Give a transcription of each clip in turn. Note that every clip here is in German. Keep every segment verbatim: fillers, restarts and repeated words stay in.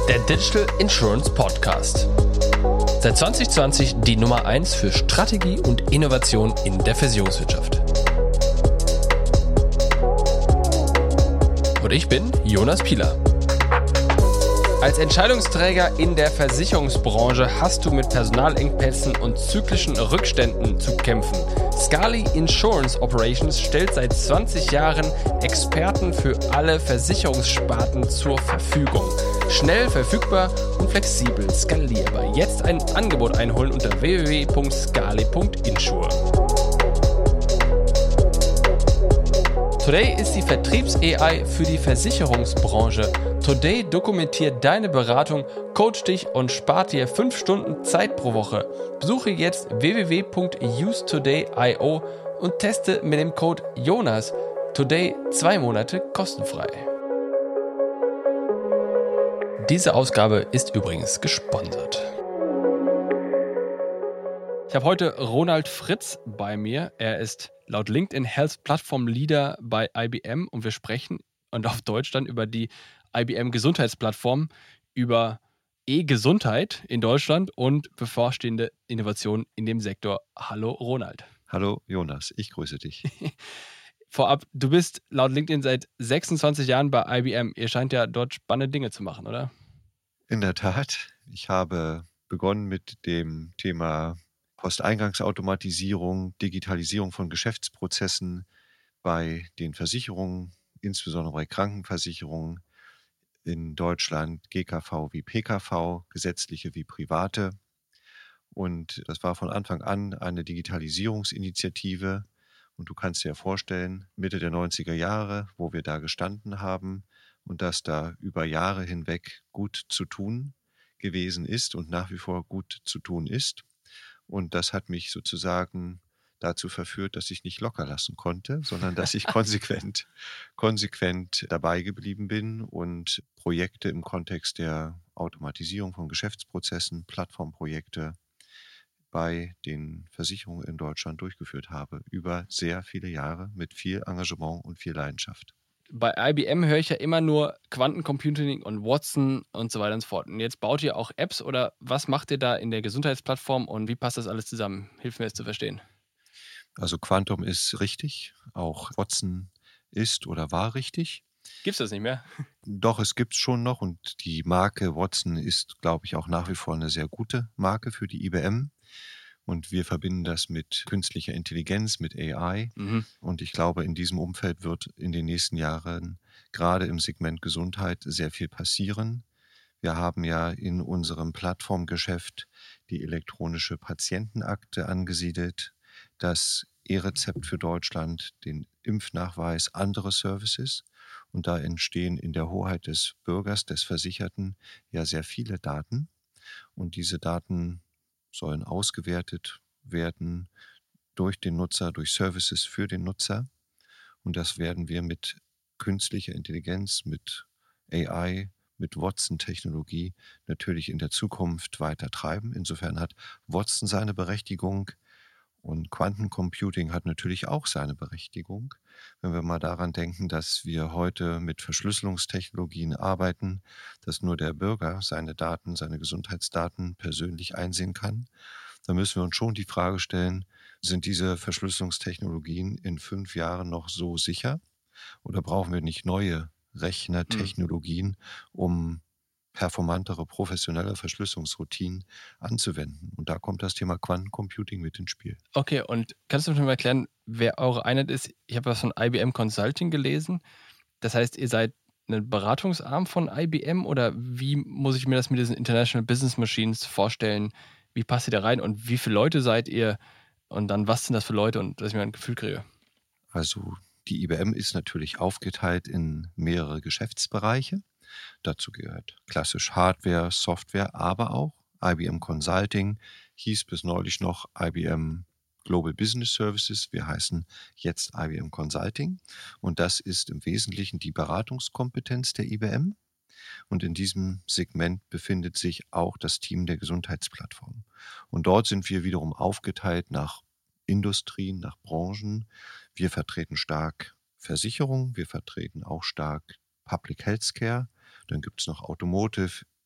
Der Digital Insurance Podcast. Seit zwanzig zwanzig die Nummer eins für Strategie und Innovation in der Versicherungswirtschaft. Und ich bin Jonas Pieler. Als Entscheidungsträger in der Versicherungsbranche hast du mit Personalengpässen und zyklischen Rückständen zu kämpfen. Scali Insurance Operations stellt seit zwanzig Jahren Experten für alle Versicherungssparten zur Verfügung. Schnell, verfügbar und flexibel skalierbar. Jetzt ein Angebot einholen unter w w w punkt scali punkt insure. Today ist die Vertriebs-A I für die Versicherungsbranche. Today dokumentiert deine Beratung, coacht dich und spart dir fünf Stunden Zeit pro Woche. Besuche jetzt w w w punkt use today punkt i o und teste mit dem Code Jonas Today zwei Monate kostenfrei. Diese Ausgabe ist übrigens gesponsert. Ich habe heute Ronald Fritz bei mir. Er ist laut LinkedIn Health Platform Leader bei I B M und wir sprechen und auf Deutsch dann über die I B M Gesundheitsplattform, über E-Gesundheit in Deutschland und bevorstehende Innovationen in dem Sektor. Hallo Ronald. Hallo Jonas, ich grüße dich. Vorab, du bist laut LinkedIn seit sechsundzwanzig Jahren bei I B M. Ihr scheint ja dort spannende Dinge zu machen, oder? In der Tat, ich habe begonnen mit dem Thema Posteingangsautomatisierung, Digitalisierung von Geschäftsprozessen bei den Versicherungen, insbesondere bei Krankenversicherungen in Deutschland, G K V wie P K V, gesetzliche wie private. Und das war von Anfang an eine Digitalisierungsinitiative. Und du kannst dir ja vorstellen, Mitte der neunziger Jahre, wo wir da gestanden haben und dass da über Jahre hinweg gut zu tun gewesen ist und nach wie vor gut zu tun ist. Und das hat mich sozusagen dazu verführt, dass ich nicht locker lassen konnte, sondern dass ich konsequent, konsequent dabei geblieben bin und Projekte im Kontext der Automatisierung von Geschäftsprozessen, Plattformprojekte bei den Versicherungen in Deutschland durchgeführt habe, über sehr viele Jahre mit viel Engagement und viel Leidenschaft. Bei I B M höre ich ja immer nur Quantencomputing und Watson und so weiter und so fort. Und jetzt baut ihr auch Apps oder was macht ihr da in der Gesundheitsplattform und wie passt das alles zusammen? Hilf mir es zu verstehen. Also Quantum ist richtig, auch Watson ist oder war richtig. Gibt es das nicht mehr? Doch, es gibt es schon noch und die Marke Watson ist, glaube ich, auch nach wie vor eine sehr gute Marke für die I B M. Und wir verbinden das mit künstlicher Intelligenz, mit A I. Mhm. Und ich glaube, in diesem Umfeld wird in den nächsten Jahren gerade im Segment Gesundheit sehr viel passieren. Wir haben ja in unserem Plattformgeschäft die elektronische Patientenakte angesiedelt, das E-Rezept für Deutschland, den Impfnachweis, andere Services. Und da entstehen in der Hoheit des Bürgers, des Versicherten, ja sehr viele Daten. Und diese Daten sollen ausgewertet werden durch den Nutzer, durch Services für den Nutzer. Und das werden wir mit künstlicher Intelligenz, mit A I, mit Watson-Technologie natürlich in der Zukunft weiter treiben. Insofern hat Watson seine Berechtigung und Quantencomputing hat natürlich auch seine Berechtigung. Wenn wir mal daran denken, dass wir heute mit Verschlüsselungstechnologien arbeiten, dass nur der Bürger seine Daten, seine Gesundheitsdaten persönlich einsehen kann, dann müssen wir uns schon die Frage stellen, sind diese Verschlüsselungstechnologien in fünf Jahren noch so sicher? Oder brauchen wir nicht neue Rechnertechnologien, um performantere, professionelle Verschlüsselungsroutinen anzuwenden. Und da kommt das Thema Quantencomputing mit ins Spiel. Okay, und kannst du mir mal erklären, wer eure Einheit ist? Ich habe was von I B M Consulting gelesen. Das heißt, ihr seid ein Beratungsarm von I B M oder wie muss ich mir das mit diesen International Business Machines vorstellen? Wie passt ihr da rein und wie viele Leute seid ihr? Und dann, was sind das für Leute und dass ich mir ein Gefühl kriege? Also die I B M ist natürlich aufgeteilt in mehrere Geschäftsbereiche. Dazu gehört klassisch Hardware, Software, aber auch I B M Consulting, hieß bis neulich noch I B M Global Business Services. Wir heißen jetzt I B M Consulting und das ist im Wesentlichen die Beratungskompetenz der I B M. Und in diesem Segment befindet sich auch das Team der Gesundheitsplattform. Und dort sind wir wiederum aufgeteilt nach Industrien, nach Branchen. Wir vertreten stark Versicherung, wir vertreten auch stark Public Healthcare. Dann gibt es noch Automotive,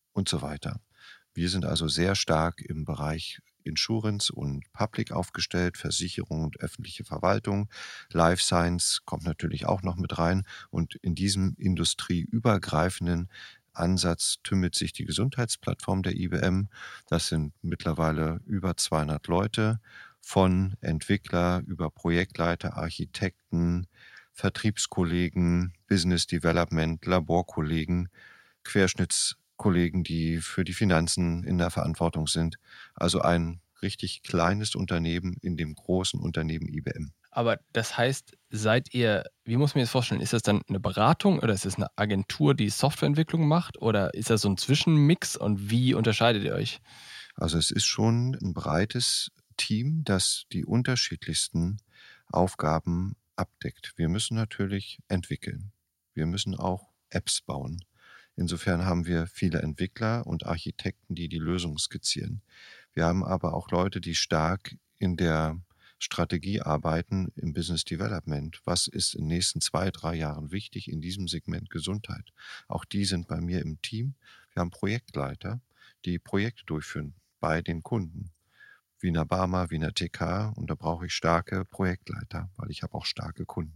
und so weiter. Wir sind also sehr stark im Bereich Insurance und Public aufgestellt, Versicherung und öffentliche Verwaltung. Life Science kommt natürlich auch noch mit rein. Und in diesem industrieübergreifenden Ansatz tümmelt sich die Gesundheitsplattform der I B M. Das sind mittlerweile über zweihundert Leute, von Entwickler über Projektleiter, Architekten, Vertriebskollegen, Business Development, Laborkollegen, Querschnittskollegen, die für die Finanzen in der Verantwortung sind. Also ein richtig kleines Unternehmen in dem großen Unternehmen I B M. Aber das heißt, seid ihr, wie muss man das vorstellen, ist das dann eine Beratung oder ist es eine Agentur, die Softwareentwicklung macht oder ist das so ein Zwischenmix und wie unterscheidet ihr euch? Also es ist schon ein breites Team, das die unterschiedlichsten Aufgaben abdeckt. Wir müssen natürlich entwickeln. Wir müssen auch Apps bauen. Insofern haben wir viele Entwickler und Architekten, die die Lösung skizzieren. Wir haben aber auch Leute, die stark in der Strategie arbeiten, im Business Development. Was ist in den nächsten zwei, drei Jahren wichtig in diesem Segment Gesundheit? Auch die sind bei mir im Team. Wir haben Projektleiter, die Projekte durchführen bei den Kunden. Wiener Barmer, Wiener T K, und da brauche ich starke Projektleiter, weil ich habe auch starke Kunden.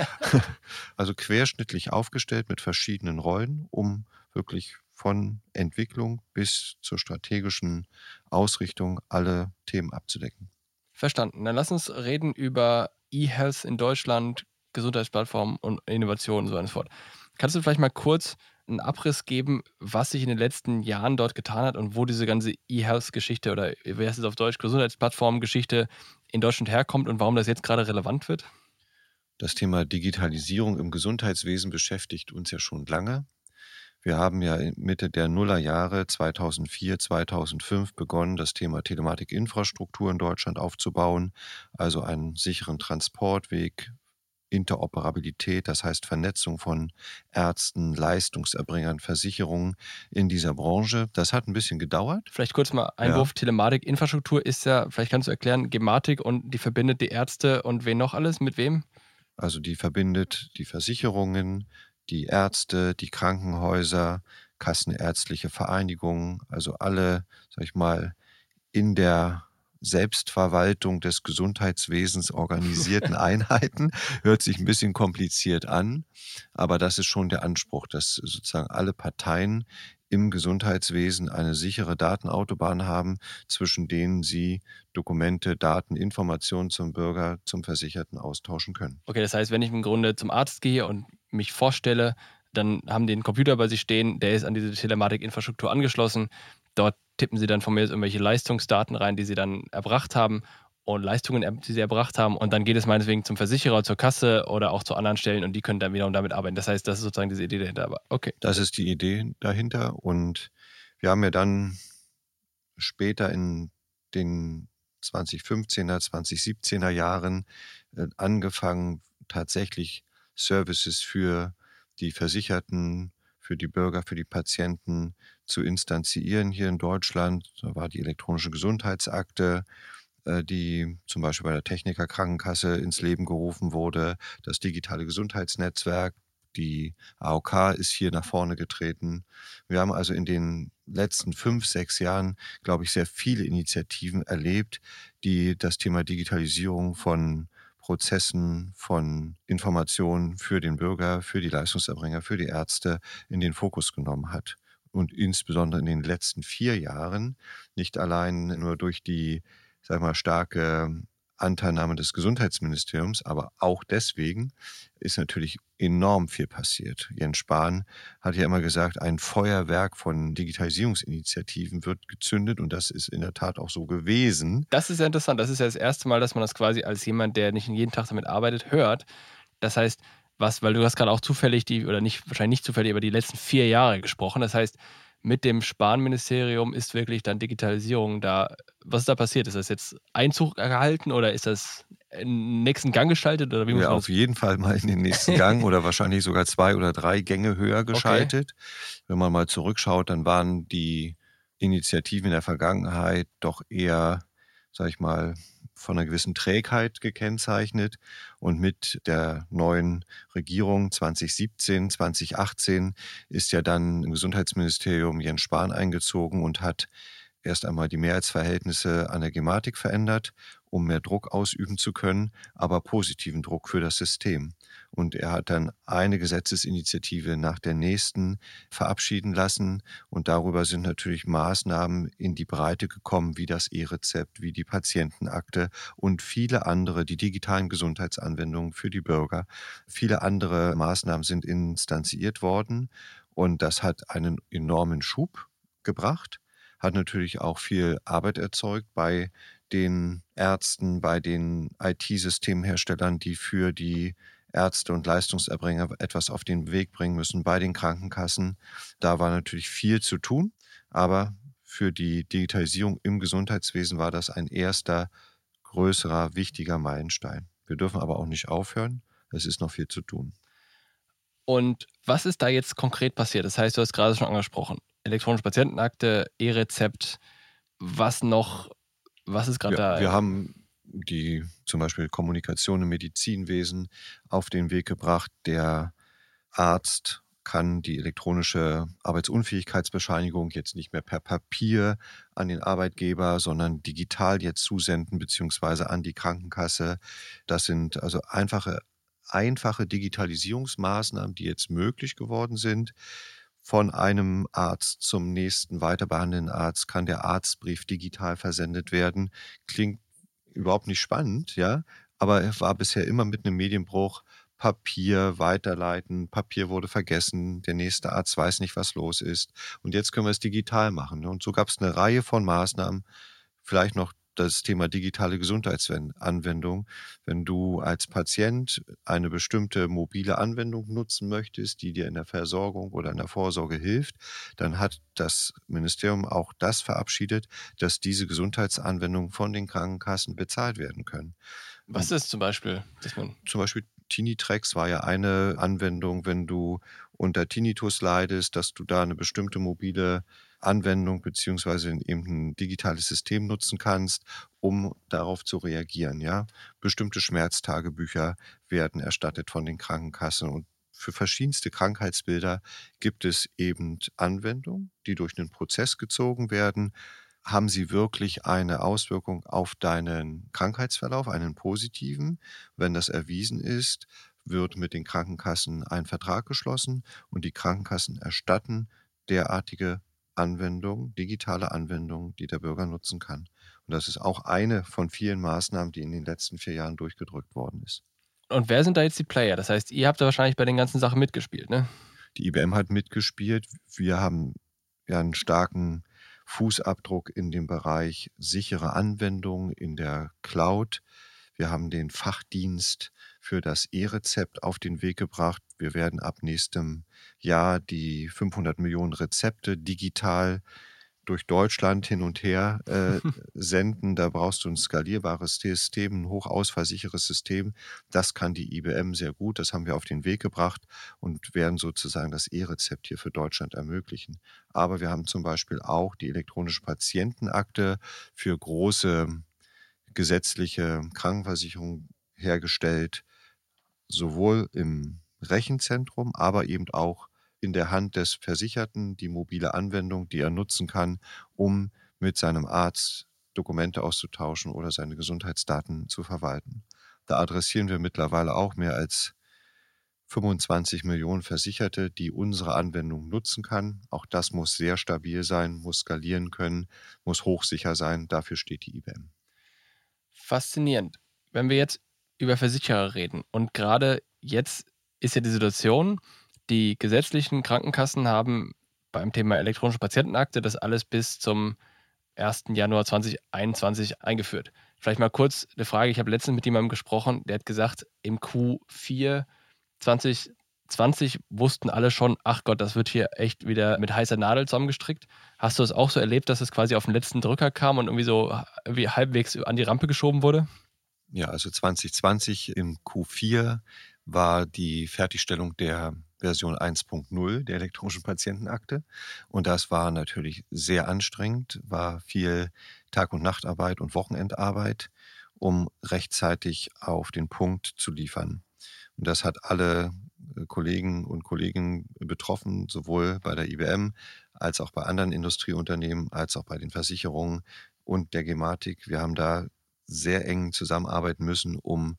Also querschnittlich aufgestellt mit verschiedenen Rollen, um wirklich von Entwicklung bis zur strategischen Ausrichtung alle Themen abzudecken. Verstanden. Dann lass uns reden über E-Health in Deutschland, Gesundheitsplattformen und Innovationen und so weiter und so fort. Kannst du vielleicht mal kurz einen Abriss geben, was sich in den letzten Jahren dort getan hat und wo diese ganze E-Health-Geschichte oder wie heißt es auf Deutsch, Gesundheitsplattform-Geschichte in Deutschland herkommt und warum das jetzt gerade relevant wird? Das Thema Digitalisierung im Gesundheitswesen beschäftigt uns ja schon lange. Wir haben ja Mitte der Nullerjahre zweitausendvier, zweitausendfünf begonnen, das Thema Telematikinfrastruktur in Deutschland aufzubauen, also einen sicheren Transportweg, Interoperabilität, das heißt Vernetzung von Ärzten, Leistungserbringern, Versicherungen in dieser Branche. Das hat ein bisschen gedauert. Vielleicht kurz mal Einwurf, ja. Telematikinfrastruktur ist ja, vielleicht kannst du erklären, Gematik und die verbindet die Ärzte und wen noch alles, mit wem? Also die verbindet die Versicherungen, die Ärzte, die Krankenhäuser, kassenärztliche Vereinigungen, also alle, sag ich mal, in der Selbstverwaltung des Gesundheitswesens organisierten Einheiten. Hört sich ein bisschen kompliziert an, aber das ist schon der Anspruch, dass sozusagen alle Parteien im Gesundheitswesen eine sichere Datenautobahn haben, zwischen denen sie Dokumente, Daten, Informationen zum Bürger, zum Versicherten austauschen können. Okay, das heißt, wenn ich im Grunde zum Arzt gehe und mich vorstelle, dann haben die einen Computer bei sich stehen, der ist an diese Telematikinfrastruktur angeschlossen. Dort tippen sie dann von mir irgendwelche Leistungsdaten rein, die sie dann erbracht haben und Leistungen, die sie erbracht haben. Und dann geht es meinetwegen zum Versicherer, zur Kasse oder auch zu anderen Stellen und die können dann wiederum damit arbeiten. Das heißt, das ist sozusagen diese Idee dahinter. Aber okay. Das ist die Idee dahinter. Und wir haben ja dann später in den zweitausendfünfzehner, zweitausendsiebzehner Jahren äh, angefangen, tatsächlich Services für die Versicherten, für die Bürger, für die Patienten zu instanzieren hier in Deutschland. Da war die elektronische Gesundheitsakte, die zum Beispiel bei der Techniker Krankenkasse ins Leben gerufen wurde. Das digitale Gesundheitsnetzwerk, die A O K ist hier nach vorne getreten. Wir haben also in den letzten fünf, sechs Jahren, glaube ich, sehr viele Initiativen erlebt, die das Thema Digitalisierung von Prozessen, von Informationen für den Bürger, für die Leistungserbringer, für die Ärzte in den Fokus genommen hat. Und insbesondere in den letzten vier Jahren, nicht allein nur durch die, sag ich mal, starke Anteilnahme des Gesundheitsministeriums, aber auch deswegen ist natürlich enorm viel passiert. Jens Spahn hat ja immer gesagt, ein Feuerwerk von Digitalisierungsinitiativen wird gezündet und das ist in der Tat auch so gewesen. Das ist ja interessant. Das ist ja das erste Mal, dass man das quasi als jemand, der nicht jeden Tag damit arbeitet, hört. Das heißt, was, weil du hast gerade auch zufällig die, oder nicht, wahrscheinlich nicht zufällig, über die letzten vier Jahre gesprochen. Das heißt, mit dem Spahn-Ministerium ist wirklich dann Digitalisierung da. Was ist da passiert? Ist das jetzt Einzug erhalten oder ist das im nächsten Gang geschaltet? Oder wie muss ja, man auf jeden Fall mal in den nächsten Gang oder wahrscheinlich sogar zwei oder drei Gänge höher geschaltet. Okay. Wenn man mal zurückschaut, dann waren die Initiativen in der Vergangenheit doch eher, sage ich mal, von einer gewissen Trägheit gekennzeichnet. Und mit der neuen Regierung zwanzig siebzehn, zwanzig achtzehn ist ja dann im Gesundheitsministerium Jens Spahn eingezogen und hat erst einmal die Mehrheitsverhältnisse an der Gematik verändert, um mehr Druck ausüben zu können, aber positiven Druck für das System. Und er hat dann eine Gesetzesinitiative nach der nächsten verabschieden lassen. Und darüber sind natürlich Maßnahmen in die Breite gekommen, wie das E-Rezept, wie die Patientenakte und viele andere, die digitalen Gesundheitsanwendungen für die Bürger. Viele andere Maßnahmen sind instanziert worden. Und das hat einen enormen Schub gebracht. Hat natürlich auch viel Arbeit erzeugt bei den Ärzten, bei den I T-Systemherstellern, die für die Ärzte und Leistungserbringer etwas auf den Weg bringen müssen, bei den Krankenkassen. Da war natürlich viel zu tun, aber für die Digitalisierung im Gesundheitswesen war das ein erster, größerer, wichtiger Meilenstein. Wir dürfen aber auch nicht aufhören, es ist noch viel zu tun. Und was ist da jetzt konkret passiert? Das heißt, du hast gerade schon angesprochen, elektronische Patientenakte, E-Rezept, was noch, was ist gerade ja, da? Wir haben die zum Beispiel Kommunikation im Medizinwesen auf den Weg gebracht. Der Arzt kann die elektronische Arbeitsunfähigkeitsbescheinigung jetzt nicht mehr per Papier an den Arbeitgeber, sondern digital jetzt zusenden, beziehungsweise an die Krankenkasse. Das sind also einfache, einfache Digitalisierungsmaßnahmen, die jetzt möglich geworden sind. Von einem Arzt zum nächsten weiterbehandelnden Arzt kann der Arztbrief digital versendet werden. Klingt überhaupt nicht spannend, ja, aber er war bisher immer mit einem Medienbruch. Papier weiterleiten, Papier wurde vergessen, der nächste Arzt weiß nicht, was los ist. Und jetzt können wir es digital machen. Und so gab es eine Reihe von Maßnahmen, vielleicht noch das Thema digitale Gesundheitsanwendung. Wenn du als Patient eine bestimmte mobile Anwendung nutzen möchtest, die dir in der Versorgung oder in der Vorsorge hilft, dann hat das Ministerium auch das verabschiedet, dass diese Gesundheitsanwendungen von den Krankenkassen bezahlt werden können. Was ist zum Beispiel? Dass man zum Beispiel Tinitrex war ja eine Anwendung, wenn du unter Tinnitus leidest, dass du da eine bestimmte mobile Anwendung beziehungsweise eben ein digitales System nutzen kannst, um darauf zu reagieren. Ja? Bestimmte Schmerztagebücher werden erstattet von den Krankenkassen und für verschiedenste Krankheitsbilder gibt es eben Anwendungen, die durch einen Prozess gezogen werden. Haben sie wirklich eine Auswirkung auf deinen Krankheitsverlauf, einen positiven? Wenn das erwiesen ist, wird mit den Krankenkassen ein Vertrag geschlossen und die Krankenkassen erstatten derartige Anwendungen, digitale Anwendungen, die der Bürger nutzen kann. Und das ist auch eine von vielen Maßnahmen, die in den letzten vier Jahren durchgedrückt worden ist. Und wer sind da jetzt die Player? Das heißt, ihr habt da wahrscheinlich bei den ganzen Sachen mitgespielt, ne? Die I B M hat mitgespielt. Wir haben ja einen starken Fußabdruck in dem Bereich sichere Anwendungen in der Cloud. Wir haben den Fachdienst für das E-Rezept auf den Weg gebracht. Wir werden ab nächstem Jahr die fünfhundert Millionen Rezepte digital durch Deutschland hin und her äh, senden. Da brauchst du ein skalierbares System, ein hochausfallsicheres System. Das kann die I B M sehr gut. Das haben wir auf den Weg gebracht und werden sozusagen das E-Rezept hier für Deutschland ermöglichen. Aber wir haben zum Beispiel auch die elektronische Patientenakte für große gesetzliche Krankenversicherungen hergestellt, sowohl im Rechenzentrum, aber eben auch in der Hand des Versicherten die mobile Anwendung, die er nutzen kann, um mit seinem Arzt Dokumente auszutauschen oder seine Gesundheitsdaten zu verwalten. Da adressieren wir mittlerweile auch mehr als fünfundzwanzig Millionen Versicherte, die unsere Anwendung nutzen kann. Auch das muss sehr stabil sein, muss skalieren können, muss hochsicher sein. Dafür steht die I B M. Faszinierend. Wenn wir jetzt über Versicherer reden und gerade jetzt ist ja die Situation, die gesetzlichen Krankenkassen haben beim Thema elektronische Patientenakte das alles bis zum ersten Januar zweitausendeinundzwanzig eingeführt. Vielleicht mal kurz eine Frage, ich habe letztens mit jemandem gesprochen, der hat gesagt, im Q vier zwanzig zwanzig wussten alle schon, ach Gott, das wird hier echt wieder mit heißer Nadel zusammengestrickt. Hast du es auch so erlebt, dass es quasi auf den letzten Drücker kam und irgendwie so irgendwie halbwegs an die Rampe geschoben wurde? Ja, also zwanzig zwanzig im Q vier war die Fertigstellung der Version eins Punkt null der elektronischen Patientenakte. Und das war natürlich sehr anstrengend, war viel Tag- und Nachtarbeit und Wochenendarbeit, um rechtzeitig auf den Punkt zu liefern. Und das hat alle Kollegen und Kolleginnen betroffen, sowohl bei der I B M als auch bei anderen Industrieunternehmen, als auch bei den Versicherungen und der Gematik. Wir haben da sehr eng zusammenarbeiten müssen, um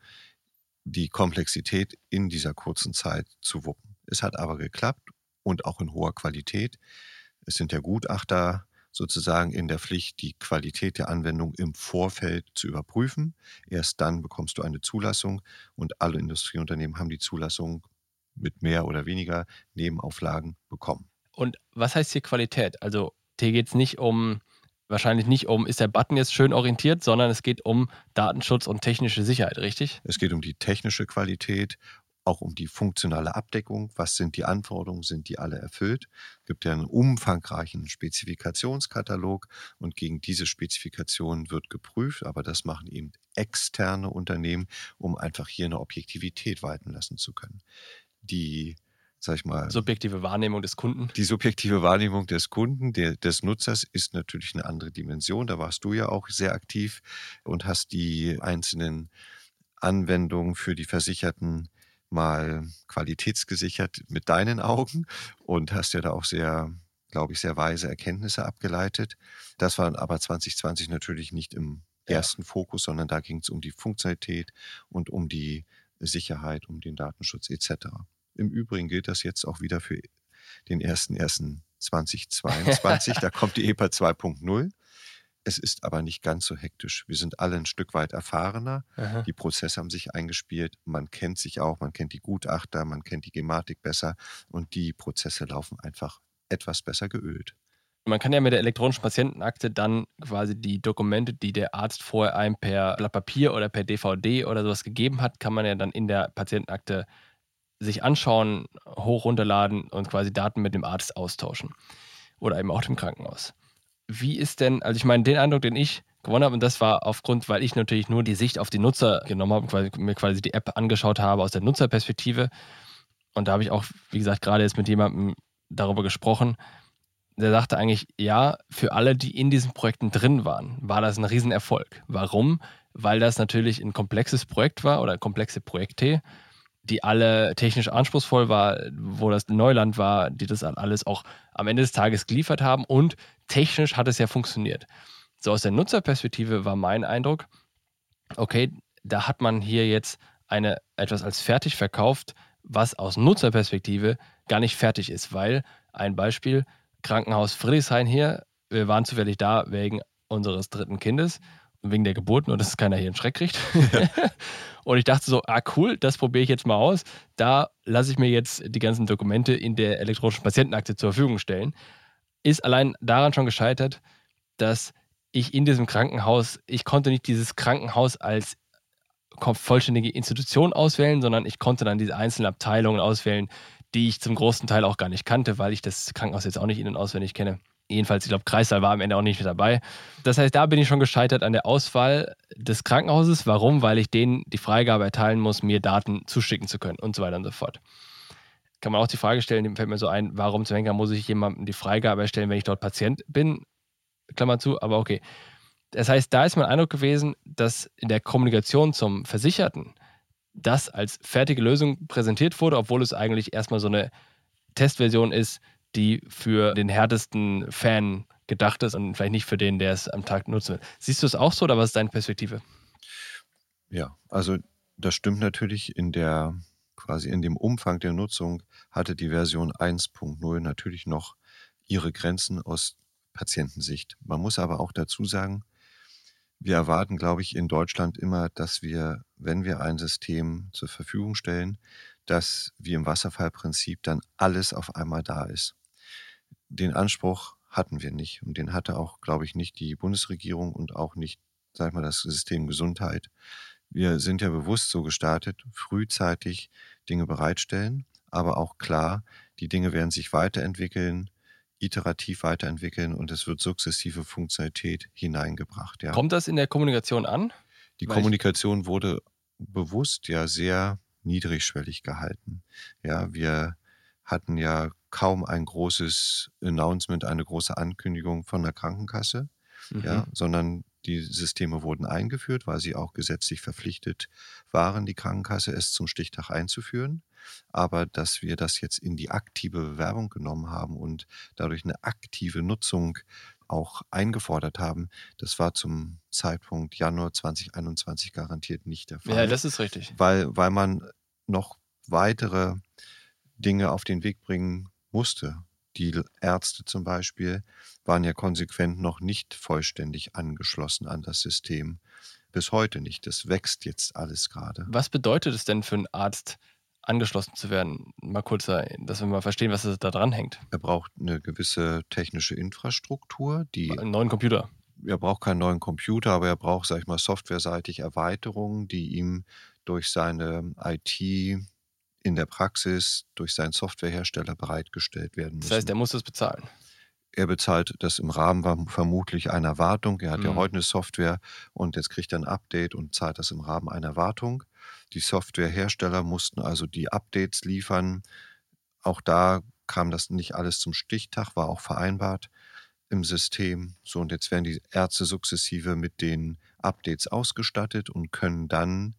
die Komplexität in dieser kurzen Zeit zu wuppen. Es hat aber geklappt und auch in hoher Qualität. Es sind der Gutachter sozusagen in der Pflicht, die Qualität der Anwendung im Vorfeld zu überprüfen. Erst dann bekommst du eine Zulassung und alle Industrieunternehmen haben die Zulassung mit mehr oder weniger Nebenauflagen bekommen. Und was heißt hier Qualität? Also hier geht es nicht um, wahrscheinlich nicht um, ist der Button jetzt schön orientiert, sondern es geht um Datenschutz und technische Sicherheit, richtig? Es geht um die technische Qualität, auch um die funktionale Abdeckung. Was sind die Anforderungen? Sind die alle erfüllt? Es gibt ja einen umfangreichen Spezifikationskatalog und gegen diese Spezifikationen wird geprüft, aber das machen eben externe Unternehmen, um einfach hier eine Objektivität walten lassen zu können. Die, sag ich mal, subjektive Wahrnehmung des Kunden. Die subjektive Wahrnehmung des Kunden, der, des Nutzers ist natürlich eine andere Dimension. Da warst du ja auch sehr aktiv und hast die einzelnen Anwendungen für die Versicherten mal qualitätsgesichert mit deinen Augen und hast ja da auch sehr, glaube ich, sehr weise Erkenntnisse abgeleitet. Das war aber zwanzig zwanzig natürlich nicht im ja. ersten Fokus, sondern da ging es um die Funktionalität und um die Sicherheit, um den Datenschutz et cetera. Im Übrigen gilt das jetzt auch wieder für den ersten ersten zweitausendzweiundzwanzig. Da kommt die E P A zwei Punkt null. Es ist aber nicht ganz so hektisch. Wir sind alle ein Stück weit erfahrener. Aha. Die Prozesse haben sich eingespielt. Man kennt sich auch, man kennt die Gutachter, man kennt die Gematik besser und die Prozesse laufen einfach etwas besser geölt. Man kann ja mit der elektronischen Patientenakte dann quasi die Dokumente, die der Arzt vorher einem per Blatt Papier oder per D V D oder sowas gegeben hat, kann man ja dann in der Patientenakte sich anschauen, hoch runterladen und quasi Daten mit dem Arzt austauschen. Oder eben auch dem Krankenhaus. Wie ist denn, also ich meine, den Eindruck, den ich gewonnen habe, und das war aufgrund, weil ich natürlich nur die Sicht auf die Nutzer genommen habe, quasi, mir quasi die App angeschaut habe aus der Nutzerperspektive. Und da habe ich auch, wie gesagt, gerade jetzt mit jemandem darüber gesprochen, der sagte eigentlich, ja, für alle, die in diesen Projekten drin waren, war das ein Riesenerfolg. Warum? Weil das natürlich ein komplexes Projekt war oder komplexe Projekte, die alle technisch anspruchsvoll war, wo das Neuland war, die das alles auch am Ende des Tages geliefert haben und technisch hat es ja funktioniert. So aus der Nutzerperspektive war mein Eindruck, okay, da hat man hier jetzt eine, etwas als fertig verkauft, was aus Nutzerperspektive gar nicht fertig ist, weil ein Beispiel, Krankenhaus Friedrichshain hier, wir waren zufällig da wegen unseres dritten Kindes, wegen der Geburt, nur dass keiner hier einen Schreck kriegt. Und ich dachte so, ah cool, das probiere ich jetzt mal aus. Da lasse ich mir jetzt die ganzen Dokumente in der elektronischen Patientenakte zur Verfügung stellen. Ist allein daran schon gescheitert, dass ich in diesem Krankenhaus, ich konnte nicht dieses Krankenhaus als vollständige Institution auswählen, sondern ich konnte dann diese einzelnen Abteilungen auswählen, die ich zum großen Teil auch gar nicht kannte, weil ich das Krankenhaus jetzt auch nicht in- und auswendig kenne. Jedenfalls, ich glaube, Kreissaal war am Ende auch nicht mit dabei. Das heißt, da bin ich schon gescheitert an der Auswahl des Krankenhauses. Warum? Weil ich denen die Freigabe erteilen muss, mir Daten zuschicken zu können und so weiter und so fort. Kann man auch die Frage stellen, die fällt mir so ein, warum zum Henker muss ich jemandem die Freigabe erstellen, wenn ich dort Patient bin? Klammer zu, aber okay. Das heißt, da ist mein Eindruck gewesen, dass in der Kommunikation zum Versicherten das als fertige Lösung präsentiert wurde, obwohl es eigentlich erstmal so eine Testversion ist, die für den härtesten Fan gedacht ist und vielleicht nicht für den, der es am Tag nutzen will. Siehst du es auch so oder was ist deine Perspektive? Ja, also das stimmt natürlich. In der quasi in dem Umfang der Nutzung hatte die Version eins Punkt null natürlich noch ihre Grenzen aus Patientensicht. Man muss aber auch dazu sagen, wir erwarten, glaube ich, in Deutschland immer, dass wir, wenn wir ein System zur Verfügung stellen, dass wie im Wasserfallprinzip dann alles auf einmal da ist. Den Anspruch hatten wir nicht und den hatte auch, glaube ich, nicht die Bundesregierung und auch nicht, sag ich mal, das System Gesundheit. Wir sind ja bewusst so gestartet, frühzeitig Dinge bereitstellen, aber auch klar, die Dinge werden sich weiterentwickeln, iterativ weiterentwickeln und es wird sukzessive Funktionalität hineingebracht. Ja. Kommt das in der Kommunikation an? Die Weil Kommunikation wurde bewusst ja sehr niedrigschwellig gehalten. Ja, wir hatten ja kaum ein großes Announcement, eine große Ankündigung von der Krankenkasse, Mhm. ja, sondern die Systeme wurden eingeführt, weil sie auch gesetzlich verpflichtet waren, die Krankenkasse es zum Stichtag einzuführen. Aber dass wir das jetzt in die aktive Bewerbung genommen haben und dadurch eine aktive Nutzung auch eingefordert haben, das war zum Zeitpunkt Januar zwanzig einundzwanzig garantiert nicht der Fall. Ja, das ist richtig. Weil, weil man noch weitere Dinge auf den Weg bringen musste. Die Ärzte zum Beispiel waren ja konsequent noch nicht vollständig angeschlossen an das System. Bis heute nicht. Das wächst jetzt alles gerade. Was bedeutet es denn für einen Arzt, angeschlossen zu werden? Mal kurz, dass wir mal verstehen, was da dran hängt. Er braucht eine gewisse technische Infrastruktur, die Einen neuen Computer. Er braucht keinen neuen Computer, aber er braucht, sag ich mal, softwareseitig Erweiterungen, die ihm durch seine I T in der Praxis, durch seinen Softwarehersteller bereitgestellt werden müssen. Das heißt, er muss das bezahlen. Er bezahlt das im Rahmen war vermutlich einer Wartung. Er hat Mhm. ja heute eine Software und jetzt kriegt er ein Update und zahlt das im Rahmen einer Wartung. Die Softwarehersteller mussten also die Updates liefern. Auch da kam das nicht alles zum Stichtag, war auch vereinbart im System. So, und jetzt werden die Ärzte sukzessive mit den Updates ausgestattet und können dann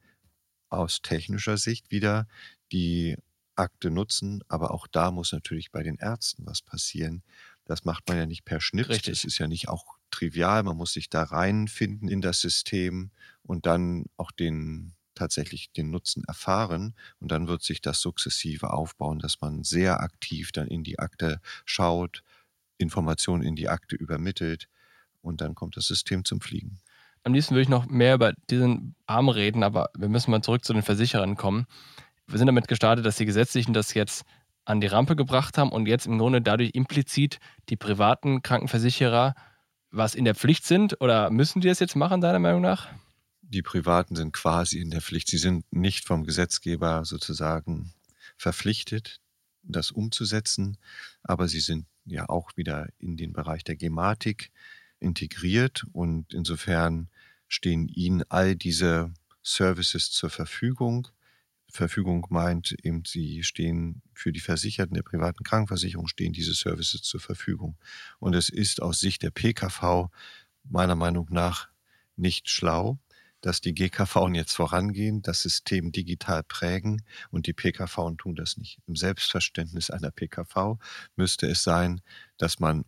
aus technischer Sicht wieder die Akte nutzen. Aber auch da muss natürlich bei den Ärzten was passieren. Das macht man ja nicht per Schnitt. Richtig. Das ist ja nicht auch trivial. Man muss sich da reinfinden in das System und dann auch den tatsächlich den Nutzen erfahren. Und dann wird sich das sukzessive aufbauen, dass man sehr aktiv dann in die Akte schaut, Informationen in die Akte übermittelt und dann kommt das System zum Fliegen. Am liebsten würde ich noch mehr über diesen Arm reden, aber wir müssen mal zurück zu den Versicherern kommen. Wir sind damit gestartet, dass die Gesetzlichen das jetzt an die Rampe gebracht haben und jetzt im Grunde dadurch implizit die privaten Krankenversicherer was in der Pflicht sind, oder müssen die das jetzt machen, deiner Meinung nach? Die Privaten sind quasi in der Pflicht. Sie sind nicht vom Gesetzgeber sozusagen verpflichtet, das umzusetzen, aber sie sind ja auch wieder in den Bereich der Gematik integriert und insofern stehen ihnen all diese Services zur Verfügung. Verfügung meint eben, sie stehen für die Versicherten der privaten Krankenversicherung, stehen diese Services zur Verfügung. Und es ist aus Sicht der P K V meiner Meinung nach nicht schlau, dass die G K Vs jetzt vorangehen, das System digital prägen und die P K Vs tun das nicht. Im Selbstverständnis einer P K V müsste es sein, dass man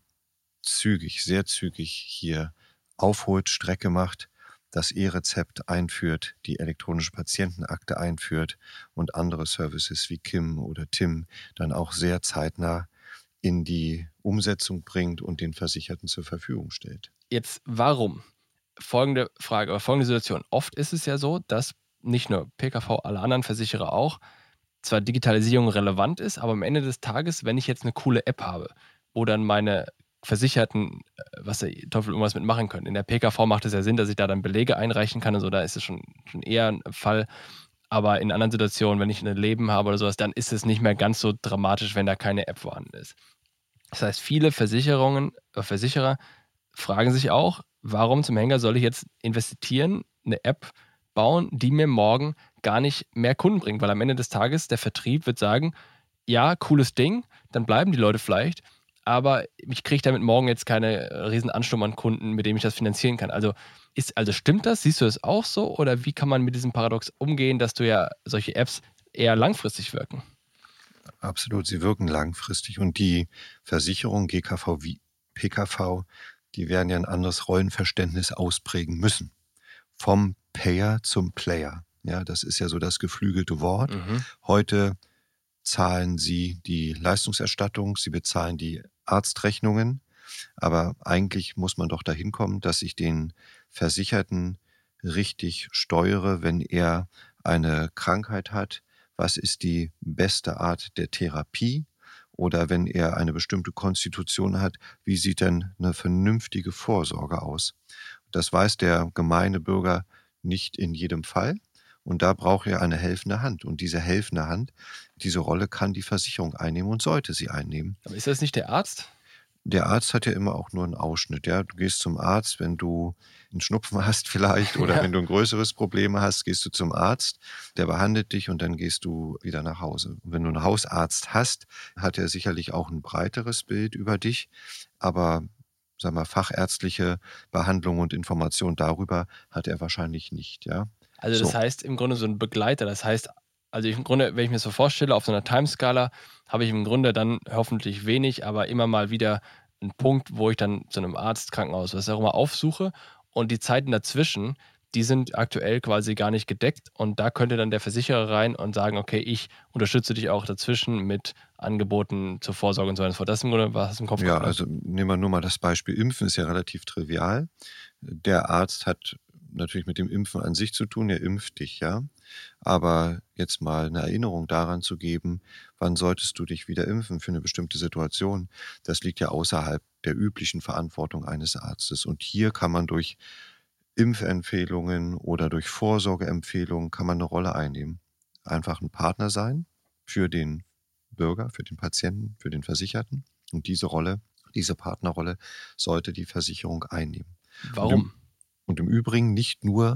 zügig, sehr zügig hier aufholt, Strecke macht, das E-Rezept einführt, die elektronische Patientenakte einführt und andere Services wie Kim oder Tim dann auch sehr zeitnah in die Umsetzung bringt und den Versicherten zur Verfügung stellt. Jetzt warum? Folgende Frage, oder folgende Situation. Oft ist es ja so, dass nicht nur P K V, alle anderen Versicherer auch, zwar Digitalisierung relevant ist, aber am Ende des Tages, wenn ich jetzt eine coole App habe, wo dann meine Versicherten, was der Teufel irgendwas mitmachen können. In der P K V macht es ja Sinn, dass ich da dann Belege einreichen kann und so, da ist es schon, schon eher ein Fall. Aber in anderen Situationen, wenn ich ein Leben habe oder sowas, dann ist es nicht mehr ganz so dramatisch, wenn da keine App vorhanden ist. Das heißt, viele Versicherungen, äh, Versicherer fragen sich auch, warum zum Henker soll ich jetzt investieren, eine App bauen, die mir morgen gar nicht mehr Kunden bringt? Weil am Ende des Tages der Vertrieb wird sagen, ja, cooles Ding, dann bleiben die Leute vielleicht, aber ich kriege damit morgen jetzt keine riesen Ansturm an Kunden, mit dem ich das finanzieren kann. Also, ist, also stimmt das? Siehst du das auch so? Oder wie kann man mit diesem Paradox umgehen, dass du ja solche Apps eher langfristig wirken? Absolut, sie wirken langfristig und die Versicherung G K V wie P K V, die werden ja ein anderes Rollenverständnis ausprägen müssen. Vom Payer zum Player. Ja, das ist ja so das geflügelte Wort. Mhm. Heute zahlen sie die Leistungserstattung, sie bezahlen die Arztrechnungen, aber eigentlich muss man doch dahin kommen, dass ich den Versicherten richtig steuere, wenn er eine Krankheit hat. Was ist die beste Art der Therapie? Oder wenn er eine bestimmte Konstitution hat, wie sieht denn eine vernünftige Vorsorge aus? Das weiß der gemeine Bürger nicht in jedem Fall. Und da braucht er eine helfende Hand. Und diese helfende Hand, diese Rolle kann die Versicherung einnehmen und sollte sie einnehmen. Aber ist das nicht der Arzt? der Arzt hat ja immer auch nur einen Ausschnitt. Ja? Du gehst zum Arzt, wenn du einen Schnupfen hast vielleicht oder ja. wenn du ein größeres Problem hast, gehst du zum Arzt, der behandelt dich und dann gehst du wieder nach Hause. Und wenn du einen Hausarzt hast, hat er sicherlich auch ein breiteres Bild über dich, aber sag mal, fachärztliche Behandlung und Information darüber hat er wahrscheinlich nicht. Ja? Also das so. heißt im Grunde so ein Begleiter, das heißt, also im Grunde, wenn ich mir das so vorstelle, auf so einer Timeskala habe ich im Grunde dann hoffentlich wenig, aber immer mal wieder einen Punkt, wo ich dann zu einem Arzt, Krankenhaus, was auch immer aufsuche und die Zeiten dazwischen, die sind aktuell quasi gar nicht gedeckt und da könnte dann der Versicherer rein und sagen, okay, ich unterstütze dich auch dazwischen mit Angeboten zur Vorsorge und so weiter. Das ist im Grunde, was im Kopf kommt. Ja, also nehmen wir nur mal das Beispiel Impfen, ist ja relativ trivial. Der Arzt hat natürlich mit dem Impfen an sich zu tun, er impft dich, ja. Aber jetzt mal eine Erinnerung daran zu geben, wann solltest du dich wieder impfen für eine bestimmte Situation, das liegt ja außerhalb der üblichen Verantwortung eines Arztes. Und hier kann man durch Impfempfehlungen oder durch Vorsorgeempfehlungen kann man eine Rolle einnehmen. Einfach ein Partner sein für den Bürger, für den Patienten, für den Versicherten. Und diese Rolle, diese Partnerrolle sollte die Versicherung einnehmen. Warum? Und im, und im Übrigen nicht nur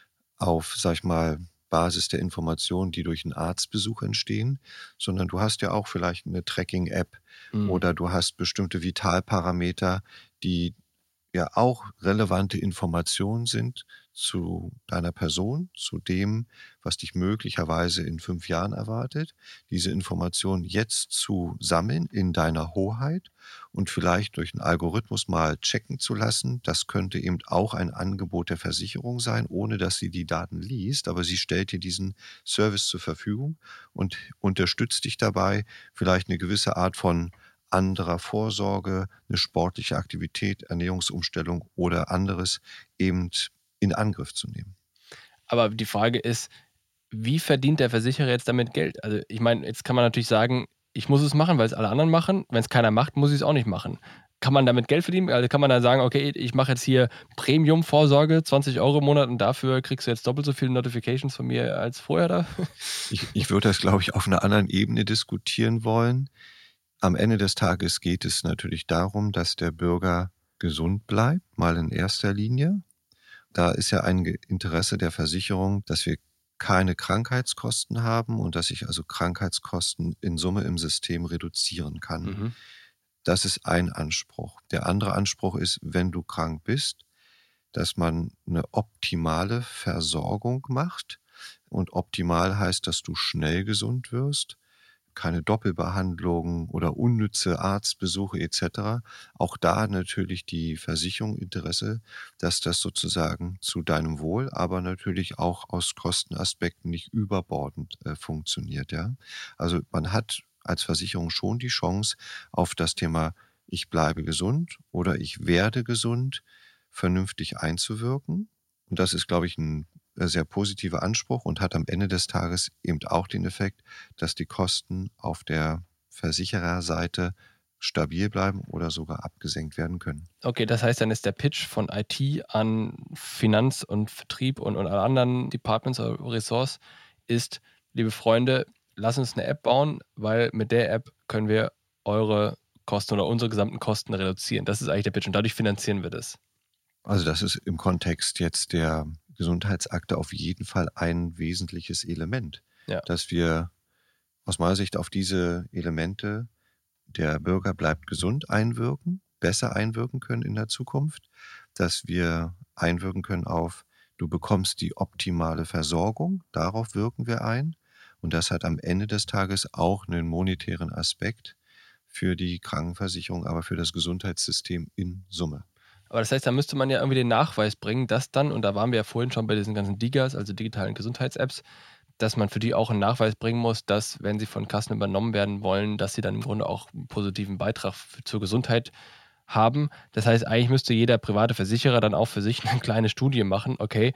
auf, sag ich mal, Basis der Informationen, die durch einen Arztbesuch entstehen, sondern du hast ja auch vielleicht eine Tracking-App mhm. oder du hast bestimmte Vitalparameter, die ja auch relevante Informationen sind zu deiner Person, zu dem, was dich möglicherweise in fünf Jahren erwartet, diese Informationen jetzt zu sammeln in deiner Hoheit und vielleicht durch einen Algorithmus mal checken zu lassen. Das könnte eben auch ein Angebot der Versicherung sein, ohne dass sie die Daten liest, aber sie stellt dir diesen Service zur Verfügung und unterstützt dich dabei, vielleicht eine gewisse Art von anderer Vorsorge, eine sportliche Aktivität, Ernährungsumstellung oder anderes eben in Angriff zu nehmen. Aber die Frage ist, wie verdient der Versicherer jetzt damit Geld? Also ich meine, jetzt kann man natürlich sagen, ich muss es machen, weil es alle anderen machen. Wenn es keiner macht, muss ich es auch nicht machen. Kann man damit Geld verdienen? Also kann man dann sagen, okay, ich mache jetzt hier Premium-Vorsorge, zwanzig Euro im Monat und dafür kriegst du jetzt doppelt so viele Notifications von mir als vorher da? Ich, ich würde das, glaube ich, auf einer anderen Ebene diskutieren wollen. Am Ende des Tages geht es natürlich darum, dass der Bürger gesund bleibt, mal in erster Linie. Da ist ja ein Interesse der Versicherung, dass wir keine Krankheitskosten haben und dass ich also Krankheitskosten in Summe im System reduzieren kann. Mhm. Das ist ein Anspruch. Der andere Anspruch ist, wenn du krank bist, dass man eine optimale Versorgung macht. Und optimal heißt, dass du schnell gesund wirst. Keine Doppelbehandlungen oder unnütze Arztbesuche et cetera. Auch da natürlich die Versicherung Interesse, dass das sozusagen zu deinem Wohl, aber natürlich auch aus Kostenaspekten nicht überbordend äh, funktioniert. Ja? Also man hat als Versicherung schon die Chance, auf das Thema ich bleibe gesund oder ich werde gesund vernünftig einzuwirken. Und das ist, glaube ich, ein sehr positiver Anspruch und hat am Ende des Tages eben auch den Effekt, dass die Kosten auf der Versichererseite stabil bleiben oder sogar abgesenkt werden können. Okay, das heißt, dann ist der Pitch von I T an Finanz und Vertrieb und, und alle anderen Departments oder Ressorts ist, liebe Freunde, lasst uns eine App bauen, weil mit der App können wir eure Kosten oder unsere gesamten Kosten reduzieren. Das ist eigentlich der Pitch und dadurch finanzieren wir das. Also das ist im Kontext jetzt der Gesundheitsakte auf jeden Fall ein wesentliches Element, ja. Dass wir aus meiner Sicht auf diese Elemente, der Bürger bleibt gesund, einwirken, besser einwirken können in der Zukunft, dass wir einwirken können auf, du bekommst die optimale Versorgung, darauf wirken wir ein und das hat am Ende des Tages auch einen monetären Aspekt für die Krankenversicherung, aber für das Gesundheitssystem in Summe. Aber das heißt, da müsste man ja irgendwie den Nachweis bringen, dass dann, und da waren wir ja vorhin schon bei diesen ganzen DIGAs, also digitalen Gesundheits-Apps, dass man für die auch einen Nachweis bringen muss, dass, wenn sie von Kassen übernommen werden wollen, dass sie dann im Grunde auch einen positiven Beitrag für, zur Gesundheit haben. Das heißt, eigentlich müsste jeder private Versicherer dann auch für sich eine kleine Studie machen, okay,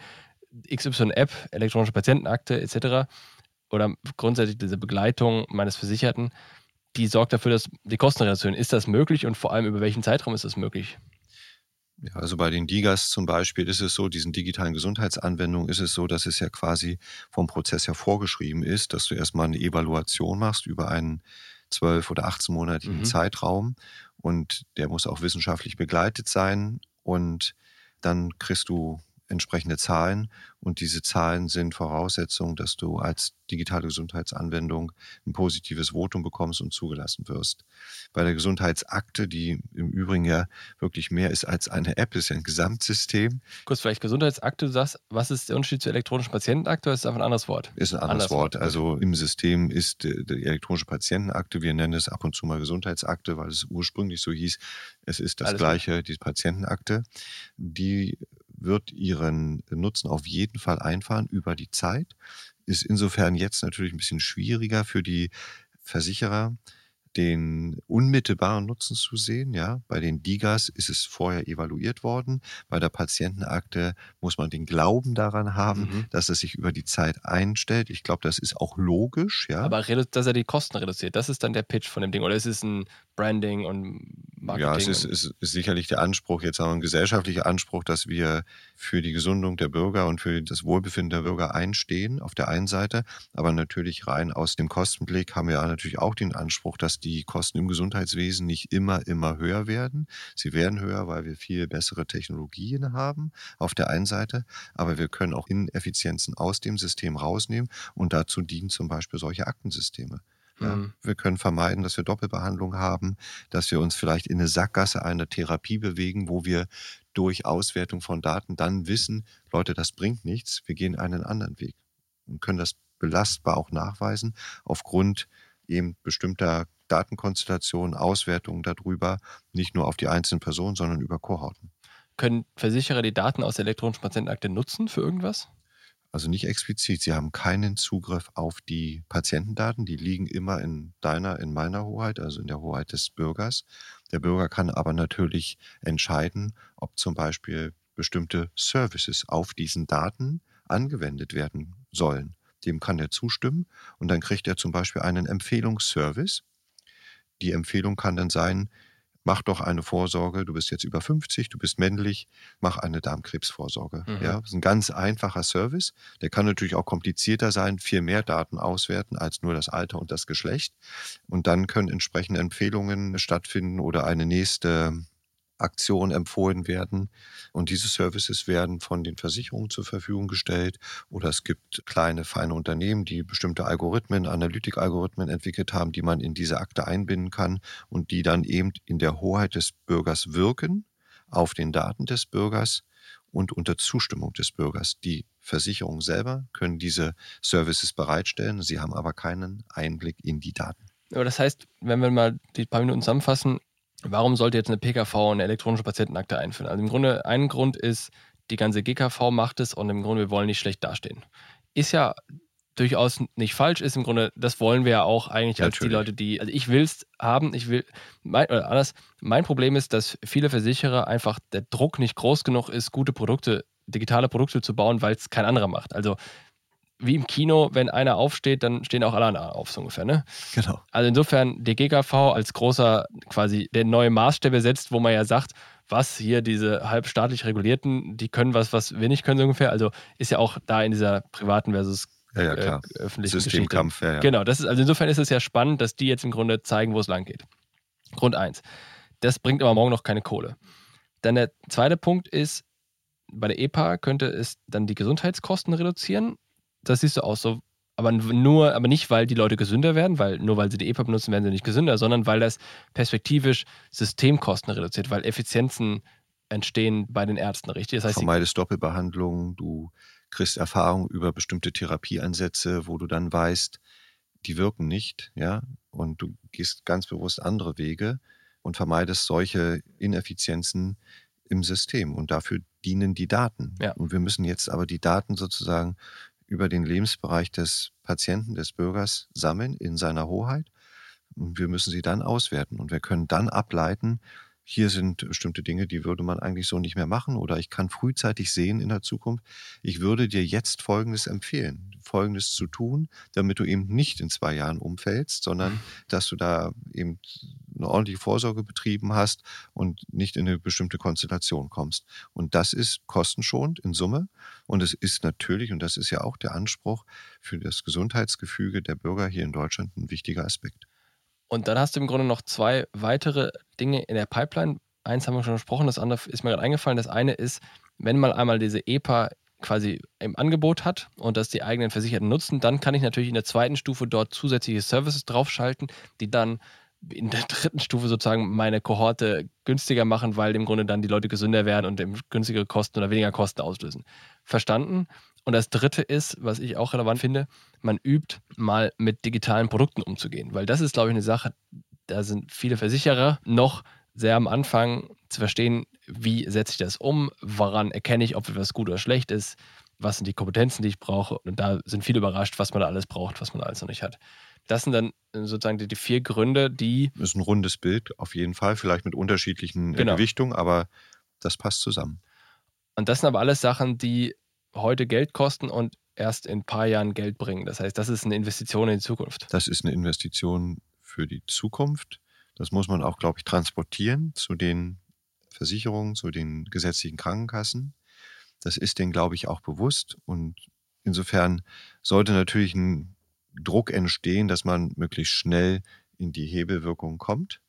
X Y-App, elektronische Patientenakte et cetera oder grundsätzlich diese Begleitung meines Versicherten, die sorgt dafür, dass die Kostenreduktion, ist das möglich und vor allem über welchen Zeitraum ist das möglich? Ja, also bei den DIGAs zum Beispiel ist es so, diesen digitalen Gesundheitsanwendungen ist es so, dass es ja quasi vom Prozess her vorgeschrieben ist, dass du erstmal eine Evaluation machst über einen zwölf- oder achtzehnmonatigen mhm. Zeitraum und der muss auch wissenschaftlich begleitet sein und dann kriegst du entsprechende Zahlen und diese Zahlen sind Voraussetzung, dass du als digitale Gesundheitsanwendung ein positives Votum bekommst und zugelassen wirst. Bei der Gesundheitsakte, die im Übrigen ja wirklich mehr ist als eine App, ist ja ein Gesamtsystem. Kurz vielleicht Gesundheitsakte, du sagst, was ist der Unterschied zur elektronischen Patientenakte oder ist das einfach ein anderes Wort? Ist ein anderes Anders Wort. Wort. Also im System ist die elektronische Patientenakte, wir nennen es ab und zu mal Gesundheitsakte, weil es ursprünglich so hieß, es ist das Alles Gleiche, gut. Die Patientenakte, die wird ihren Nutzen auf jeden Fall einfahren über die Zeit. Ist insofern jetzt natürlich ein bisschen schwieriger für die Versicherer, den unmittelbaren Nutzen zu sehen. Ja, bei den D I G As ist es vorher evaluiert worden. Bei der Patientenakte muss man den Glauben daran haben, mhm. dass es sich über die Zeit einstellt. Ich glaube, das ist auch logisch. Ja. Aber dass er die Kosten reduziert, das ist dann der Pitch von dem Ding. Oder ist es ein Branding und Marketing? Ja, es ist, ist, ist sicherlich der Anspruch, jetzt auch ein gesellschaftlicher Anspruch, dass wir für die Gesundung der Bürger und für das Wohlbefinden der Bürger einstehen auf der einen Seite. Aber natürlich rein aus dem Kostenblick haben wir ja natürlich auch den Anspruch, dass die Kosten im Gesundheitswesen nicht immer, immer höher werden. Sie werden höher, weil wir viel bessere Technologien haben auf der einen Seite, aber wir können auch Ineffizienzen aus dem System rausnehmen und dazu dienen zum Beispiel solche Aktensysteme. Ja, mhm. Wir können vermeiden, dass wir Doppelbehandlung haben, dass wir uns vielleicht in eine Sackgasse einer Therapie bewegen, wo wir durch Auswertung von Daten dann wissen, Leute, das bringt nichts, wir gehen einen anderen Weg und können das belastbar auch nachweisen aufgrund eben bestimmter Datenkonstellationen, Auswertungen darüber, nicht nur auf die einzelnen Personen, sondern über Kohorten. Können Versicherer die Daten aus der elektronischen Patientenakte nutzen für irgendwas? Also nicht explizit. Sie haben keinen Zugriff auf die Patientendaten. Die liegen immer in deiner, in meiner Hoheit, also in der Hoheit des Bürgers. Der Bürger kann aber natürlich entscheiden, ob zum Beispiel bestimmte Services auf diesen Daten angewendet werden sollen. Dem kann er zustimmen und dann kriegt er zum Beispiel einen Empfehlungsservice. Die Empfehlung kann dann sein, mach doch eine Vorsorge, du bist jetzt über fünfzig, du bist männlich, mach eine Darmkrebsvorsorge. Mhm. Ja, das ist ein ganz einfacher Service. Der kann natürlich auch komplizierter sein, viel mehr Daten auswerten als nur das Alter und das Geschlecht. Und dann können entsprechende Empfehlungen stattfinden oder eine nächste Aktion empfohlen werden. Und diese Services werden von den Versicherungen zur Verfügung gestellt. Oder es gibt kleine, feine Unternehmen, die bestimmte Algorithmen, Analytikalgorithmen entwickelt haben, die man in diese Akte einbinden kann und die dann eben in der Hoheit des Bürgers wirken, auf den Daten des Bürgers und unter Zustimmung des Bürgers. Die Versicherungen selber können diese Services bereitstellen, sie haben aber keinen Einblick in die Daten. Aber das heißt, wenn wir mal die paar Minuten zusammenfassen, warum sollte jetzt eine P K V eine elektronische Patientenakte einführen? Also im Grunde, ein Grund ist, die ganze G K V macht es und im Grunde, wir wollen nicht schlecht dastehen. Ist ja durchaus nicht falsch, ist im Grunde, das wollen wir ja auch eigentlich ja, als natürlich. Die Leute, die, also ich will es haben, ich will, mein, oder anders, mein Problem ist, dass viele Versicherer einfach der Druck nicht groß genug ist, gute Produkte, digitale Produkte zu bauen, weil es kein anderer macht. Also wie im Kino, wenn einer aufsteht, dann stehen auch alle anderen auf, so ungefähr, ne? Genau. Also insofern, die G K V als großer, quasi der neue Maßstäbe setzt, wo man ja sagt, was hier diese halbstaatlich regulierten, die können was, was wir nicht können, so ungefähr. Also ist ja auch da in dieser privaten versus ja, ja, klar. Äh, öffentlichen Systemkampf, Geschichte. Ja, ja. Genau, das ist, also insofern ist es ja spannend, dass die jetzt im Grunde zeigen, wo es lang geht. Grund eins. Das bringt aber morgen noch keine Kohle. Dann der zweite Punkt ist, bei der E P A könnte es dann die Gesundheitskosten reduzieren. Das siehst du auch so, aber nur, aber nicht, weil die Leute gesünder werden, weil nur weil sie die E P A benutzen, werden sie nicht gesünder, sondern weil das perspektivisch Systemkosten reduziert, weil Effizienzen entstehen bei den Ärzten, richtig? Das heißt, du vermeidest Doppelbehandlungen, du kriegst Erfahrung über bestimmte Therapieansätze, wo du dann weißt, die wirken nicht, ja, und du gehst ganz bewusst andere Wege und vermeidest solche Ineffizienzen im System und dafür dienen die Daten. Ja. Und wir müssen jetzt aber die Daten sozusagen über den Lebensbereich des Patienten, des Bürgers sammeln in seiner Hoheit. Und wir müssen sie dann auswerten. Und wir können dann ableiten, hier sind bestimmte Dinge, die würde man eigentlich so nicht mehr machen. Oder ich kann frühzeitig sehen in der Zukunft, ich würde dir jetzt Folgendes empfehlen, Folgendes zu tun, damit du eben nicht in zwei Jahren umfällst, sondern dass du da eben eine ordentliche Vorsorge betrieben hast und nicht in eine bestimmte Konstellation kommst. Und das ist kostenschonend in Summe. Und es ist natürlich, und das ist ja auch der Anspruch für das Gesundheitsgefüge der Bürger hier in Deutschland, ein wichtiger Aspekt. Und dann hast du im Grunde noch zwei weitere Dinge in der Pipeline. Eins haben wir schon besprochen, das andere ist mir gerade eingefallen. Das eine ist, wenn man einmal diese E P A quasi im Angebot hat und das die eigenen Versicherten nutzen, dann kann ich natürlich in der zweiten Stufe dort zusätzliche Services draufschalten, die dann in der dritten Stufe sozusagen meine Kohorte günstiger machen, weil im Grunde dann die Leute gesünder werden und günstigere Kosten oder weniger Kosten auslösen. Verstanden? Und das dritte ist, was ich auch relevant finde, man übt mal mit digitalen Produkten umzugehen, weil das ist, glaube ich, eine Sache, da sind viele Versicherer noch sehr am Anfang zu verstehen, wie setze ich das um, woran erkenne ich, ob etwas gut oder schlecht ist, was sind die Kompetenzen, die ich brauche. Und da sind viele überrascht, was man da alles braucht, was man alles noch nicht hat. Das sind dann sozusagen die, die vier Gründe, die... Das ist ein rundes Bild, auf jeden Fall, vielleicht mit unterschiedlichen Genau. Gewichtungen, aber das passt zusammen. Und das sind aber alles Sachen, die heute Geld kosten und erst in ein paar Jahren Geld bringen. Das heißt, das ist eine Investition in die Zukunft. Das ist eine Investition für die Zukunft. Das muss man auch, glaube ich, transportieren zu den Versicherungen, zu den gesetzlichen Krankenkassen. Das ist denen, glaube ich, auch bewusst. Und insofern sollte natürlich ein Druck entstehen, dass man möglichst schnell in die Hebelwirkung kommt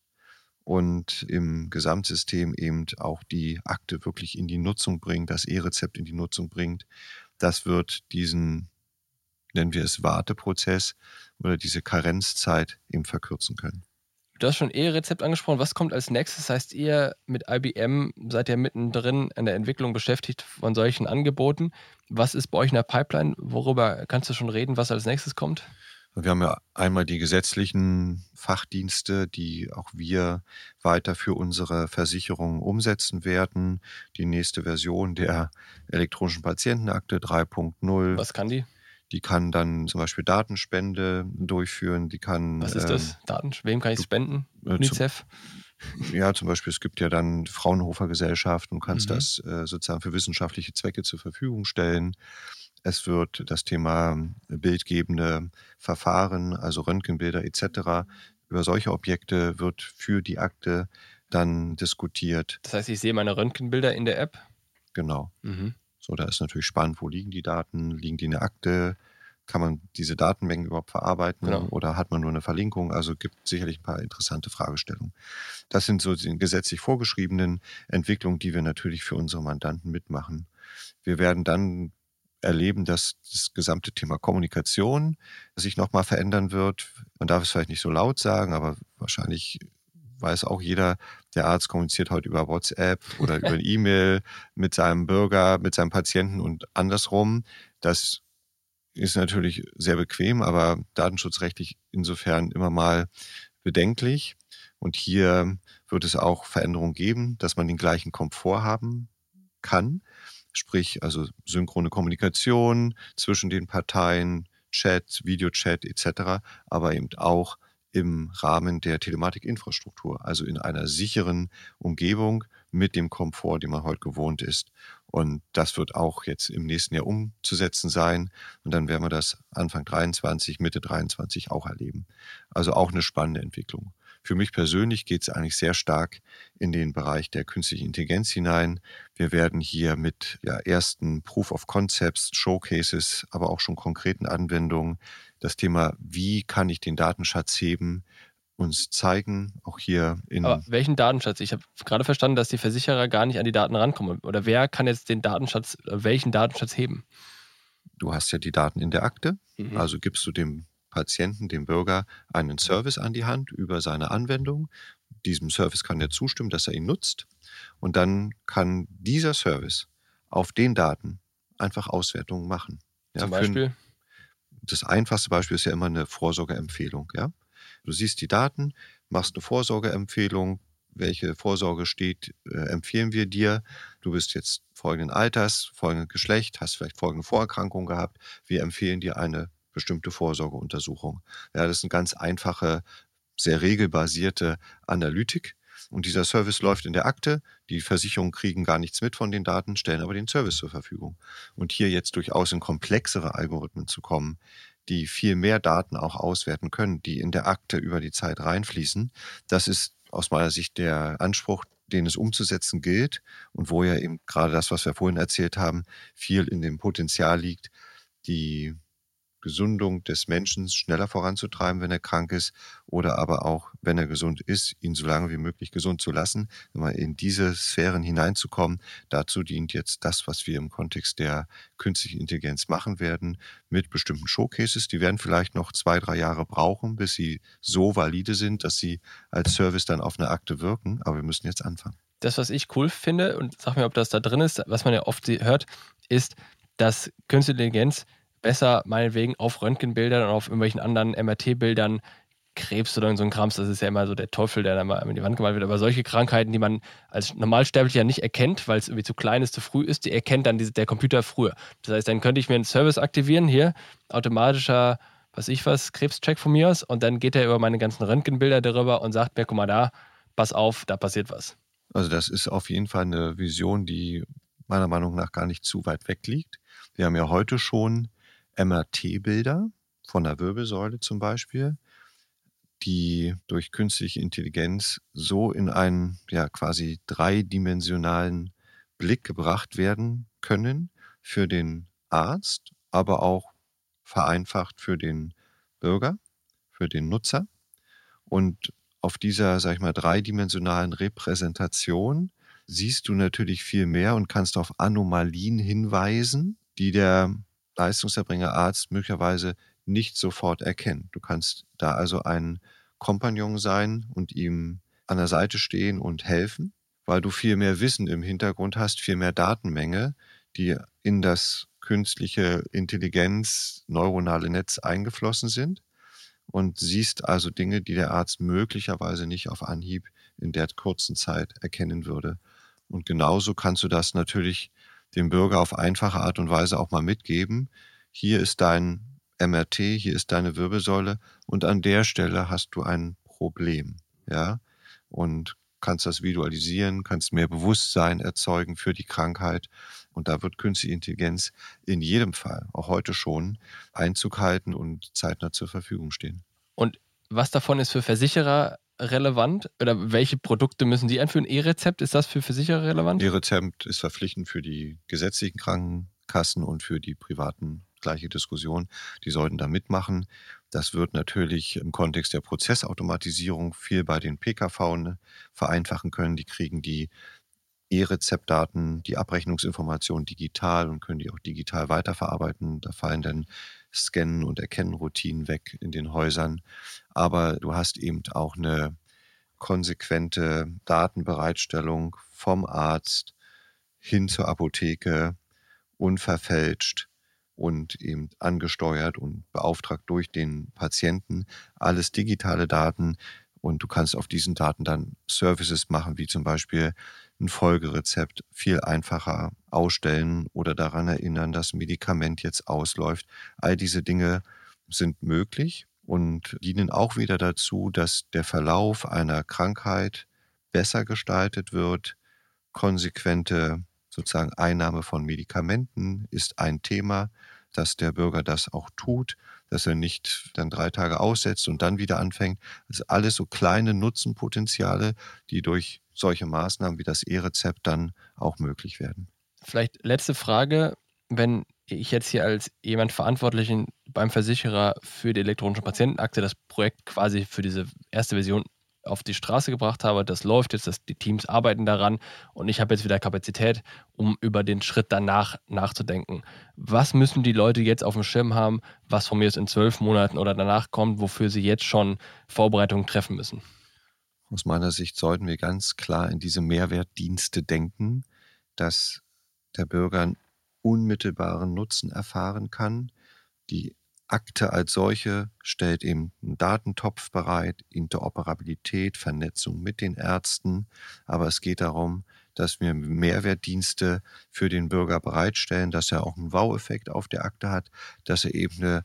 und im Gesamtsystem eben auch die Akte wirklich in die Nutzung bringt, das E-Rezept in die Nutzung bringt. Das wird diesen, nennen wir es Warteprozess oder diese Karenzzeit eben verkürzen können. Du hast schon E-Rezept angesprochen. Was kommt als nächstes? Das heißt, ihr mit I B M seid ja mittendrin an der Entwicklung beschäftigt von solchen Angeboten. Was ist bei euch in der Pipeline? Worüber kannst du schon reden, was als nächstes kommt? Wir haben ja einmal die gesetzlichen Fachdienste, die auch wir weiter für unsere Versicherungen umsetzen werden. Die nächste Version der elektronischen Patientenakte drei Punkt null. Was kann die? Die kann dann zum Beispiel Datenspende durchführen. Die kann, Was ist das? Ähm, Daten? Wem kann ich spenden? Äh, UNICEF? Zum, ja, zum Beispiel, es gibt ja dann Fraunhofer Gesellschaft und kannst mhm. das äh, sozusagen für wissenschaftliche Zwecke zur Verfügung stellen. Es wird das Thema bildgebende Verfahren, also Röntgenbilder et cetera, über solche Objekte wird für die Akte dann diskutiert. Das heißt, ich sehe meine Röntgenbilder in der App? Genau. Mhm. So, da ist natürlich spannend, wo liegen die Daten, liegen die in der Akte, kann man diese Datenmengen überhaupt verarbeiten genau. oder hat man nur eine Verlinkung? Also gibt sicherlich ein paar interessante Fragestellungen. Das sind so die gesetzlich vorgeschriebenen Entwicklungen, die wir natürlich für unsere Mandanten mitmachen. Wir werden dann erleben, dass das gesamte Thema Kommunikation sich nochmal verändern wird. Man darf es vielleicht nicht so laut sagen, aber wahrscheinlich weiß auch jeder, der Arzt kommuniziert heute über WhatsApp oder über E-Mail mit seinem Bürger, mit seinem Patienten und andersrum. Das ist natürlich sehr bequem, aber datenschutzrechtlich insofern immer mal bedenklich. Und hier wird es auch Veränderungen geben, dass man den gleichen Komfort haben kann. Sprich, also synchrone Kommunikation zwischen den Parteien, Chat, Videochat et cetera, aber eben auch im Rahmen der Telematikinfrastruktur, also in einer sicheren Umgebung mit dem Komfort, den man heute gewohnt ist. Und das wird auch jetzt im nächsten Jahr umzusetzen sein. Und dann werden wir das Anfang dreiundzwanzig, Mitte dreiundzwanzig auch erleben. Also auch eine spannende Entwicklung. Für mich persönlich geht es eigentlich sehr stark in den Bereich der künstlichen Intelligenz hinein. Wir werden hier mit ja, ersten Proof of Concepts, Showcases, aber auch schon konkreten Anwendungen das Thema, wie kann ich den Datenschatz heben, uns zeigen, auch hier in... Aber welchen Datenschatz? Ich habe gerade verstanden, dass die Versicherer gar nicht an die Daten rankommen. Oder wer kann jetzt den Datenschatz, welchen Datenschatz heben? Du hast ja die Daten in der Akte, Mhm. also gibst du dem Patienten, dem Bürger, einen Service an die Hand über seine Anwendung. Diesem Service kann er zustimmen, dass er ihn nutzt. Und dann kann dieser Service auf den Daten einfach Auswertungen machen. Ja, Zum Beispiel? Das einfachste Beispiel ist ja immer eine Vorsorgeempfehlung. Ja? Du siehst die Daten, machst eine Vorsorgeempfehlung. Welche Vorsorge steht, äh, empfehlen wir dir. Du bist jetzt folgenden Alters, folgendes Geschlecht, hast vielleicht folgende Vorerkrankung gehabt. Wir empfehlen dir eine bestimmte Vorsorgeuntersuchung. Ja, das ist eine ganz einfache, sehr regelbasierte Analytik. Und dieser Service läuft in der Akte. Die Versicherungen kriegen gar nichts mit von den Daten, stellen aber den Service zur Verfügung. Und hier jetzt durchaus in komplexere Algorithmen zu kommen, die viel mehr Daten auch auswerten können, die in der Akte über die Zeit reinfließen, das ist aus meiner Sicht der Anspruch, den es umzusetzen gilt und wo ja eben gerade das, was wir vorhin erzählt haben, viel in dem Potenzial liegt, die Gesundung des Menschen schneller voranzutreiben, wenn er krank ist, oder aber auch, wenn er gesund ist, ihn so lange wie möglich gesund zu lassen, mal in diese Sphären hineinzukommen. Dazu dient jetzt das, was wir im Kontext der künstlichen Intelligenz machen werden, mit bestimmten Showcases. Die werden vielleicht noch zwei, drei Jahre brauchen, bis sie so valide sind, dass sie als Service dann auf eine Akte wirken. Aber wir müssen jetzt anfangen. Das, was ich cool finde, und sag mir, ob das da drin ist, was man ja oft hört, ist, dass künstliche Intelligenz besser meinetwegen auf Röntgenbildern und auf irgendwelchen anderen M R T-Bildern Krebs oder so ein Krams, das ist ja immer so der Teufel, der dann mal in die Wand gemalt wird, aber solche Krankheiten, die man als Normalsterblicher nicht erkennt, weil es irgendwie zu klein ist, zu früh ist, die erkennt dann diese, der Computer früher. Das heißt, dann könnte ich mir einen Service aktivieren, hier, automatischer, was ich was, Krebscheck von mir aus, und dann geht er über meine ganzen Röntgenbilder darüber und sagt mir, guck mal da, pass auf, da passiert was. Also das ist auf jeden Fall eine Vision, die meiner Meinung nach gar nicht zu weit weg liegt. Wir haben ja heute schon M R T-Bilder von der Wirbelsäule zum Beispiel, die durch künstliche Intelligenz so in einen ja quasi dreidimensionalen Blick gebracht werden können für den Arzt, aber auch vereinfacht für den Bürger, für den Nutzer. Und auf dieser, sag ich mal, dreidimensionalen Repräsentation siehst du natürlich viel mehr und kannst auf Anomalien hinweisen, die der Leistungserbringer Arzt möglicherweise nicht sofort erkennt. Du kannst da also ein Kompagnon sein und ihm an der Seite stehen und helfen, weil du viel mehr Wissen im Hintergrund hast, viel mehr Datenmenge, die in das künstliche Intelligenz, neuronale Netz eingeflossen sind, und siehst also Dinge, die der Arzt möglicherweise nicht auf Anhieb in der kurzen Zeit erkennen würde. Und genauso kannst du das natürlich dem Bürger auf einfache Art und Weise auch mal mitgeben. Hier ist dein M R T, hier ist deine Wirbelsäule und an der Stelle hast du ein Problem, ja, und kannst das visualisieren, kannst mehr Bewusstsein erzeugen für die Krankheit, und da wird künstliche Intelligenz in jedem Fall, auch heute schon, Einzug halten und zeitnah zur Verfügung stehen. Und was davon ist für Versicherer relevant oder welche Produkte müssen die einführen? E-Rezept, ist das für Versicherer relevant? E-Rezept ist verpflichtend für die gesetzlichen Krankenkassen und für die privaten. Gleiche Diskussion, die sollten da mitmachen. Das wird natürlich im Kontext der Prozessautomatisierung viel bei den P K V vereinfachen können. Die kriegen die E-Rezeptdaten, die Abrechnungsinformationen digital und können die auch digital weiterverarbeiten. Da fallen dann Scannen- und Erkennroutinen weg in den Häusern. Aber du hast eben auch eine konsequente Datenbereitstellung vom Arzt hin zur Apotheke, unverfälscht und eben angesteuert und beauftragt durch den Patienten. Alles digitale Daten, und du kannst auf diesen Daten dann Services machen, wie zum Beispiel ein Folgerezept viel einfacher ausstellen oder daran erinnern, dass ein Medikament jetzt ausläuft. All diese Dinge sind möglich und dienen auch wieder dazu, dass der Verlauf einer Krankheit besser gestaltet wird. Konsequente sozusagen Einnahme von Medikamenten ist ein Thema, dass der Bürger das auch tut, dass er nicht dann drei Tage aussetzt und dann wieder anfängt. Das sind alles so kleine Nutzenpotenziale, die durch solche Maßnahmen wie das E-Rezept dann auch möglich werden. Vielleicht letzte Frage, wenn ich jetzt hier als jemand Verantwortlichen beim Versicherer für die elektronische Patientenakte das Projekt quasi für diese erste Version auf die Straße gebracht habe, das läuft jetzt, das, die Teams arbeiten daran und ich habe jetzt wieder Kapazität, um über den Schritt danach nachzudenken. Was müssen die Leute jetzt auf dem Schirm haben, was von mir jetzt in zwölf Monaten oder danach kommt, wofür sie jetzt schon Vorbereitungen treffen müssen? Aus meiner Sicht sollten wir ganz klar in diese Mehrwertdienste denken, dass der Bürger einen unmittelbaren Nutzen erfahren kann. Die Akte als solche stellt eben einen Datentopf bereit, Interoperabilität, Vernetzung mit den Ärzten. Aber es geht darum, dass wir Mehrwertdienste für den Bürger bereitstellen, dass er auch einen Wow-Effekt auf der Akte hat, dass er eben einen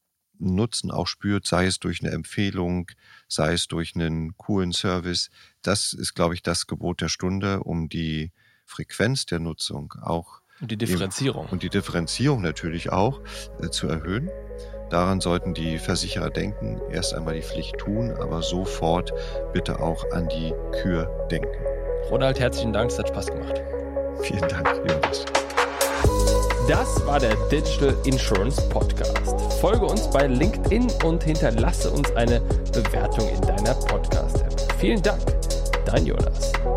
Nutzen auch spürt, sei es durch eine Empfehlung, sei es durch einen coolen Service. Das ist, glaube ich, das Gebot der Stunde, um die Frequenz der Nutzung auch und die Differenzierung. Und die Differenzierung natürlich auch äh, zu erhöhen. Daran sollten die Versicherer denken, erst einmal die Pflicht tun, aber sofort bitte auch an die Kür denken. Ronald, herzlichen Dank, es hat Spaß gemacht. Vielen Dank, Jonas. Das war der Digital Insurance Podcast. Folge uns bei LinkedIn und hinterlasse uns eine Bewertung in deiner Podcast-App. Vielen Dank, dein Jonas.